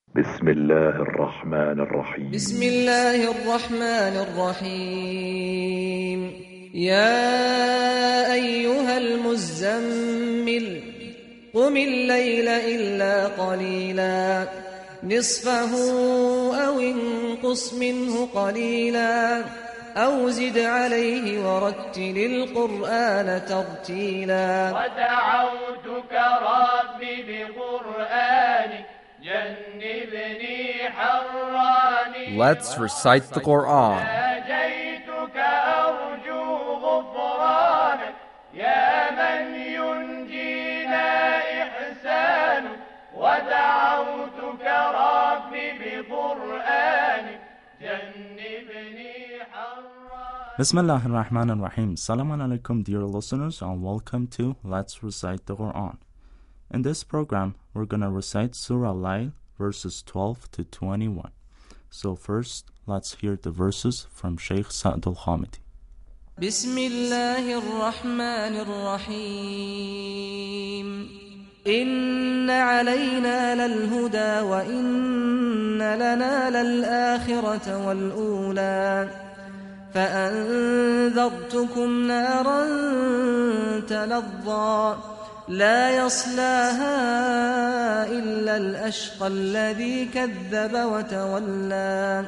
بسم الله الرحمن الرحيم. بسم الله الرحمن الرحيم. يا أيها المزمل قم الليل إلا قليلا نصفه أو انقص منه قليلا أو زد عليه ورتل القرآن ترتيلا. ودعوتك رب بقرآنك جنبني حراني. Let's recite the Quran. ناجيتك أرجو غفرانك يا من ينجينا إحسانك. ودعوتك رب بقرآنك جنبني حراني. Bismillah ar-Rahman ar-Rahim. Assalamu alaikum, dear listeners, and welcome to Let's Recite the Quran. In this program, we're going to recite Surah Al-Layl, verses 12 to 21. So first, let's hear the verses from Shaykh Sa'd al-Hamidi. بسم الله الرحمن الرحيم. إن علينا للهدى وإن لنا للآخرة والأولى فأنذرتكم نارا تلظى لا يصلاها إلا الأشقى الذي كذب وتولى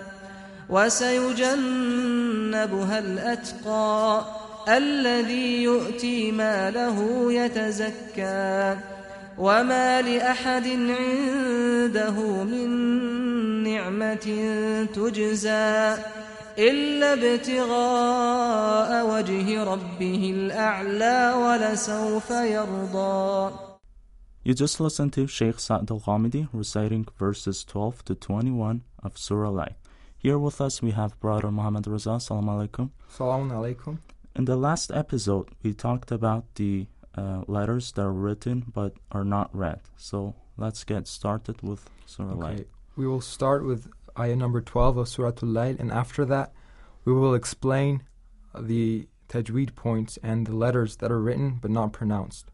وسيجنبها الأتقى الذي يؤتي ماله يتزكى وما لأحد عنده من نعمة تجزى إلا ابتغاء وجه ربه الأعلى ولسوف يرضى. You just listened to Shaykh Sa'd al-Hamidi reciting verses 12 to 21 of Surah Al-Layl. Here with us we have brother Muhammad Raza. Assalamu alaikum. Assalamu alaikum. In the last episode, we talked about the letters that are written but are not read. So let's get started with Surah Al-Layl. Okay, we will start with ayah number 12 of Surah Al-Layl, and after that we will explain the tajweed points and the letters that are written but not pronounced.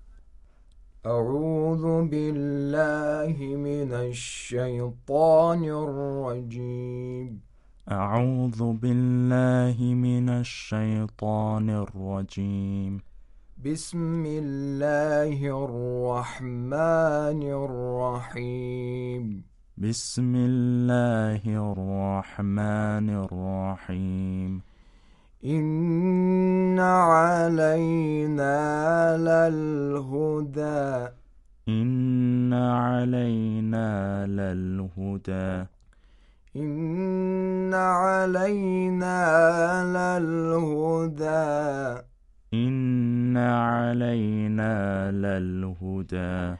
أعوذ بالله من الشيطان الرجيم. أعوذ بالله من الشيطان الرجيم. بسم الله الرحمن الرحيم. بسم الله الرحمن الرحيم. إن علينا للهدى. إن علينا للهدى. إن علينا للهدى. إن علينا للهدى.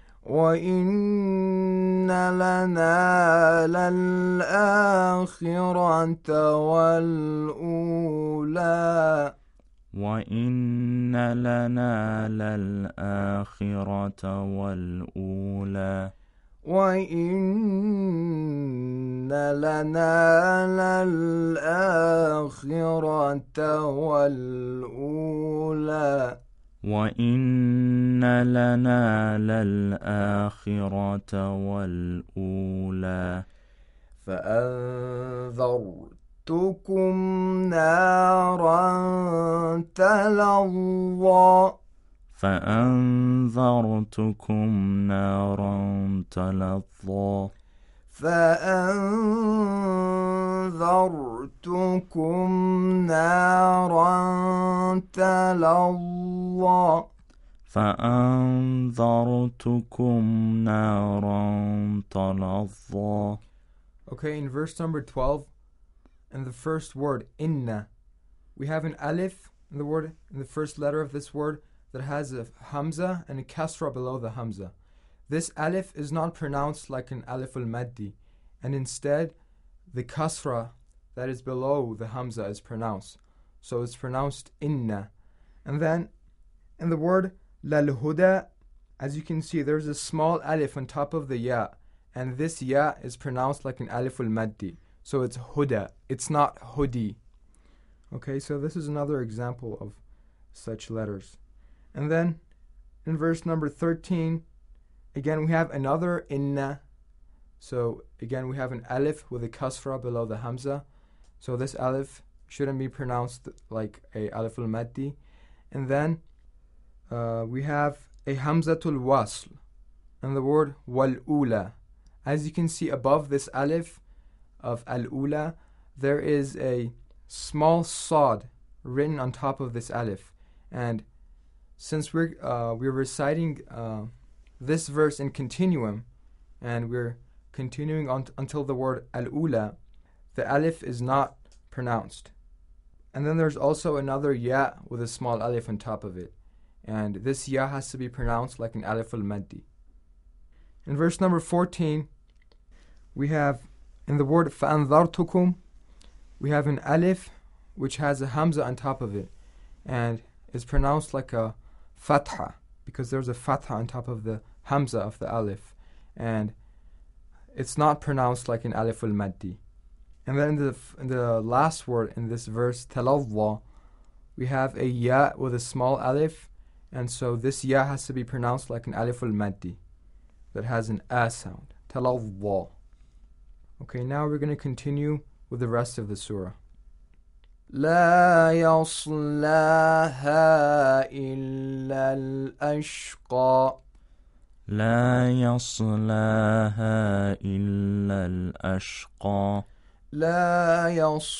وإن لنا للآخرة والأولى. وإن لنا للآخرة والأولى. وإن لنا للآخرة والأولى. وإن لنا للآخرة والأولى. فأنذرتكم نارا تلظى. فأنذرتكم نارا تلظى. فأنذرتكم نارا تلظى. فأنذرتكم نارا تلظى. Okay, in verse number 12, in the first word, inna, we have an alif in the word, in the first letter of this word, that has a hamza and a kasra below the hamza. This alif is not pronounced like an alif al-maddi, and instead the kasra that is below the hamza is pronounced. So it's pronounced inna. And then in the word lal-huda, as you can see, there's a small alif on top of the ya, and this ya is pronounced like an alif al-maddi. So it's huda, it's not hudi. Okay, so this is another example of such letters. And then in verse number 13, again we have another inna So again, we have an alif with a kasra below the hamza. So this alif shouldn't be pronounced like a alif al-maddi. And then we have a hamzatul wasl and the word wal-ula. As you can see above this alif of al-ula, there is a small sad written on top of this alif. And since we're reciting this verse in continuum, and we're continuing on until the word al-ula, the alif is not pronounced. And then there's also another ya with a small alif on top of it. And this ya has to be pronounced like an alif al-maddi. In verse number 14, we have in the word فَأَنذَرْتُكُمْ, we have an alif which has a hamza on top of it and is pronounced like a fatha because there's a fatha on top of the hamza of the alif, and it's not pronounced like an alif al-maddi. And then in the last word in this verse, talavva, we have a ya with a small alif, and so this ya has to be pronounced like an alif al-maddi that has an a sound. Talavva. Okay, now we're going to continue with the rest of the surah. لا يصلاها إلا الأشقى لا يصلاها إلا الأشقى لا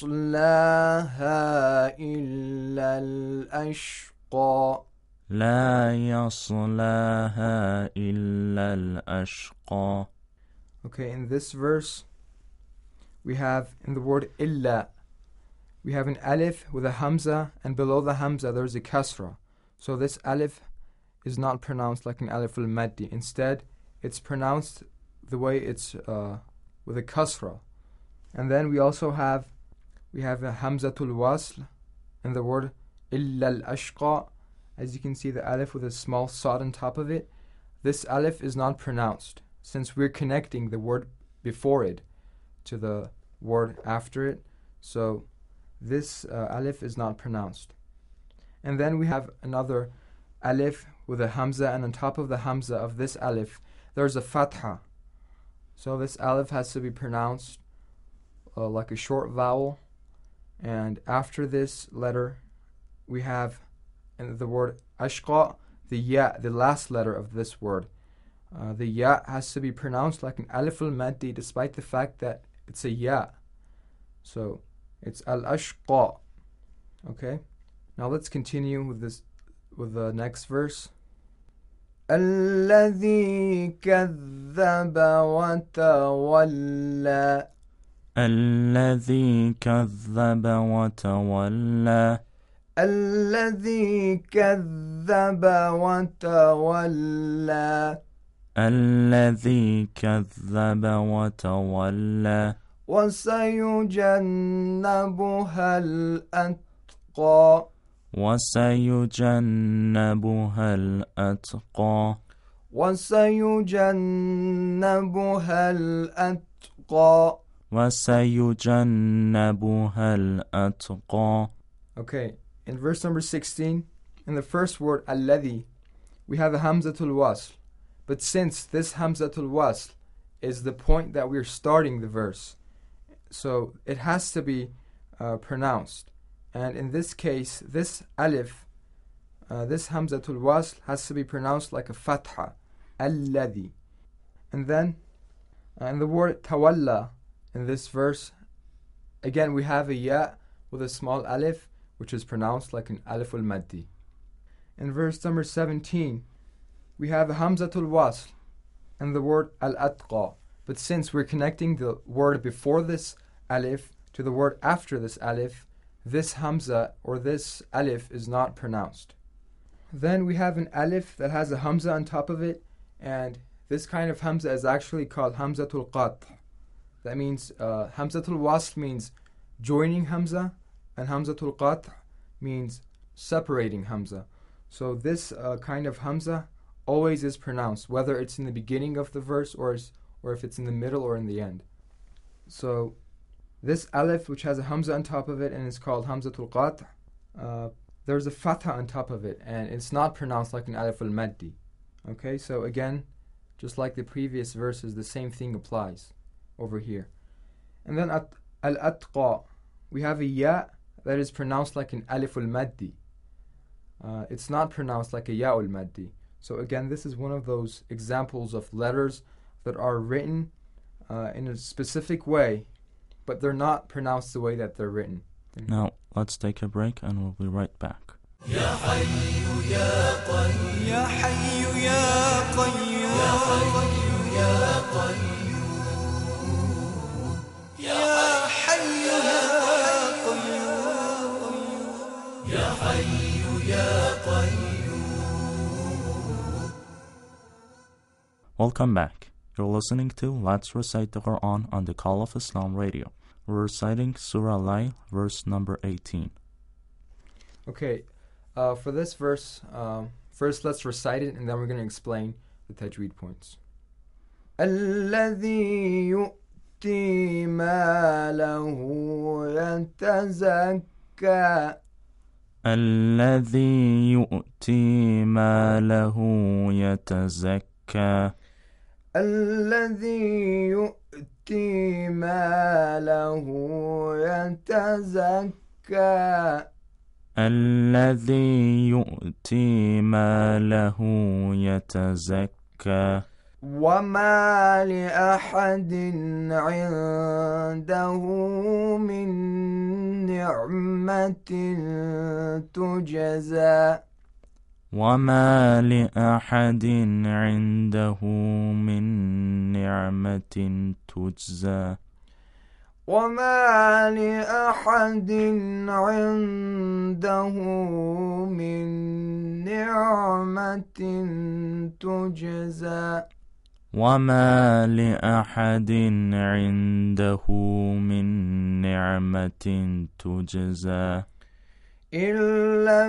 يصلاها إلا الأشقى لا يصلاها إلا الأشقى. Okay, in this verse, we have in the word illa, we have an alif with a hamza, and below the hamza there's a kasra. So this alif is not pronounced like an alif al-maddi. Instead, it's pronounced the way it's with a kasra. And then we also have a hamzatul wasl in the word illa al-ashqa. As you can see, the alif with a small sad on top of it. This alif is not pronounced since we're connecting the word before it to the word after it. So this alif is not pronounced. And then we have another alif with a hamza, and on top of the hamza of this alif there's a fatha. So this alif has to be pronounced like a short vowel, and after this letter we have in the word ashqa, the ya, the last letter of this word. The ya has to be pronounced like an alif al-maddi despite the fact that it's a ya. So it's al-ashqa. Okay, now let's continue with the next verse. الذي كذب وتولى الذي كذب وتولى الذي كذب وتولى الذي كذب وتولى وسيجنبها الأتقى وسيجنبها الأتقى وسيجنبها الأتقى وسيجنبها الأتقى. Okay, in verse number 16, in the first word alladhi, we have a hamzatul wasl. But since this hamzatul wasl is the point that we're starting the verse, so it has to be pronounced. And in this case, this alif, this hamzatul wasl has to be pronounced like a fatha, alladhi. And then in the word tawalla, in this verse, again we have a ya with a small alif, which is pronounced like an alif al-maddi. In verse number 17, we have a hamzatul wasl and the word al-atqa. But since we're connecting the word before this alif to the word after this alif, this hamza or this alif is not pronounced. Then we have an alif that has a hamza on top of it, and this kind of hamza is actually called hamzatul qat'. That means hamzatul wasl means joining hamza, and hamzatul qat' means separating hamza. So this kind of hamza always is pronounced, whether it's in the beginning of the verse or if it's in the middle or in the end. So this alif, which has a hamza on top of it and is called hamzatul qat', there's a fatha on top of it, and it's not pronounced like an alif al-maddi. Okay, so again, Just like the previous verses, the same thing applies over here. And then al-atqa, we have a ya that is pronounced like an alif al-maddi. It's not pronounced like a ya al-maddi. So again, this is one of those examples of letters that are written in a specific way, but they're not pronounced the way that they're written. Now, let's take a break and we'll be right back. يا حي يا قيوم يا حي يا قيوم يا حي يا قيوم يا حي يا قيوم يا حي يا قيوم. Welcome back. You're listening to Let's Recite the Quran on the Call of Islam radio. We're reciting Surah Al-Layl, verse number 18. Okay, for this verse, first let's recite it and then we're going to explain the tajweed points. الذي يؤتي ماله يتزكى الذي يؤتي ماله يتزكى الذي يؤتي ماله يتزكى الذي يؤتي ماله يتزكى وما لأحد عنده من نعمة تجزى وما لأحد عنده من نعمة تجزى وما لأحد عنده من نعمة تجزى وما لأحد عنده من نعمة تجزى إلا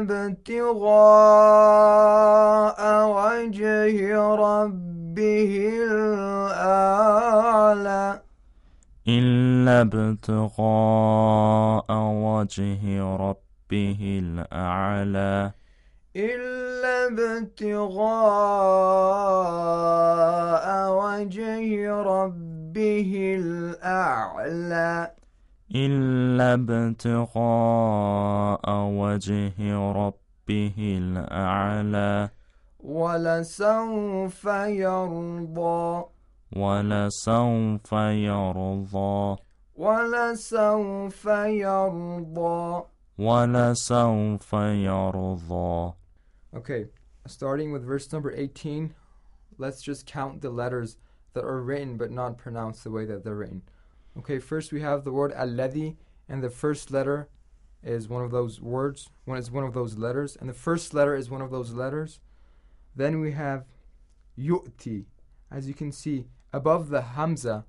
ابتغاء وجه ربه الأعلى إلا ابتغاء وجه ربه الأعلى إلا ابتغاء وجه ربه الأعلى إلا ابتغاء وجه ربه الأعلى ولسوف يرضى ولسوف يرضى ولسوف يرضى ولسوف يرضى. Okay, starting with verse number 18, let's just count the letters that are written but not pronounced the way that they're written. Okay, first we have the word alladhi, and the first letter is one of those words, one of those letters, and the first letter is one of those letters. Then we have yu'ti. As you can see, above the hamza,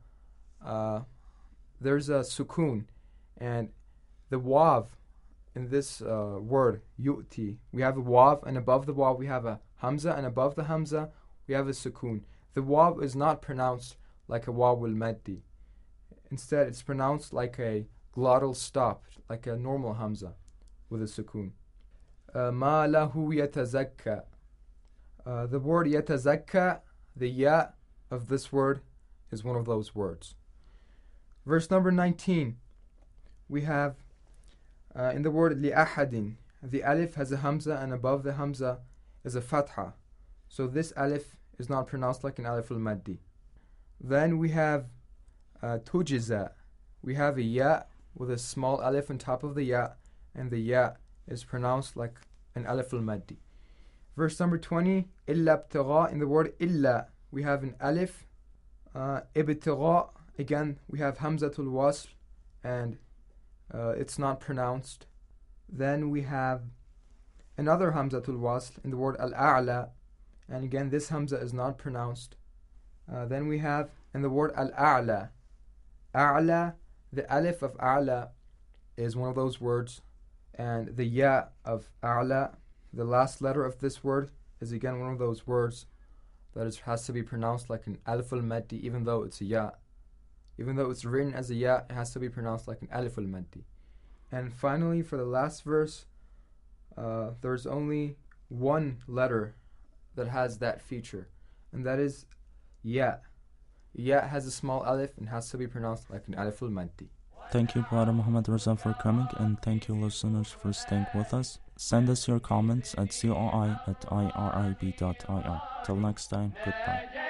there's a sukun, and the wav in this word, yu'ti, we have a wav, and above the wav we have a hamza, and above the hamza we have a sukun. The wav is not pronounced like a waw al-maddi. Instead, it's pronounced like a glottal stop, like a normal hamza with a sukun. Ma lahu yatazakka. The word yatazakka, the ya of this word is one of those words. Verse number 19, we have in the word li'ahadin, the alif has a hamza and above the hamza is a fatha. So this alif is not pronounced like an alif al-maddi. Then we have tujiza. We have a ya with a small alif on top of the ya, and the ya is pronounced like an alif al-maddi. Verse number 20, illa ibtigha. In the word illa, we have an alif. Ibtigha, again, we have hamzatul wasl, and it's not pronounced. Then we have another hamzatul wasl in the word al-a'la, and again, this hamza is not pronounced. Then we have in the word al-a'la. A'la, the alif of a'la is one of those words, and the ya of a'la, the last letter of this word, is again one of those words that has to be pronounced like an alif al-maddi, even though it's a ya. Even though it's written as a ya, it has to be pronounced like an alif al-maddi. And finally, for the last verse, there's only one letter that has that feature, and that is Ya. Ya has a small alif and has to be pronounced like an alif al-maddi. Thank you, Brother Muhammad Raza, for coming, and thank you, listeners, for staying with us. Send us your comments at coi@irib.ir. Till next time, goodbye.